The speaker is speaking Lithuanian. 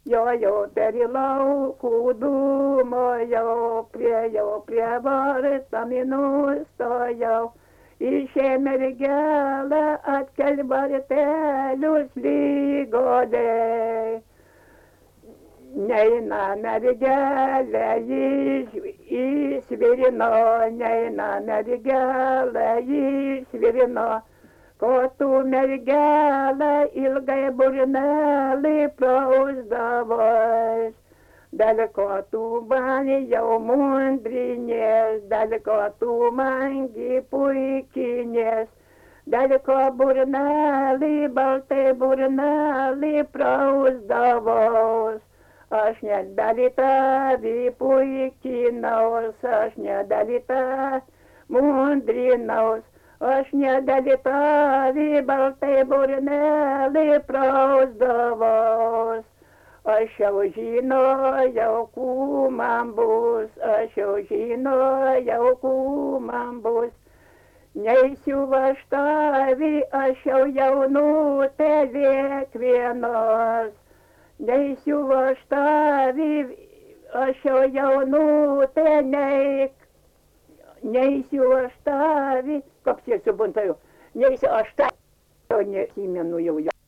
Jojau per laukų dūmą, jau prie vartamų stojau. Išė mergelė atkel vartelius lygoliai. Neina mergelė išvirino, neina mergelė išvirino. Ko tu mergelė ilgai burnelį prausdavai. Dėl ko tu man jau mundrinės, dėl ko tu mangi puikinės. Dėl ko burnelį, baltai burnelį prausdavos. Aš nedėl tavi puikinaus, aš nedėl tavi mundrinaus. Aš nedėl tavi baltai burnelį prausdavos. Aš jau žinojau, ku man bus, aš jau žinojau, ku man bus. Neisiu aš tavi, aš jau jaunutė kiekvienos. Neisiu aš tavi, aš jau jaunutė neisiu aš tavi, kapsiesiu buntaju, neisiu aš tavi, nesimenu jau.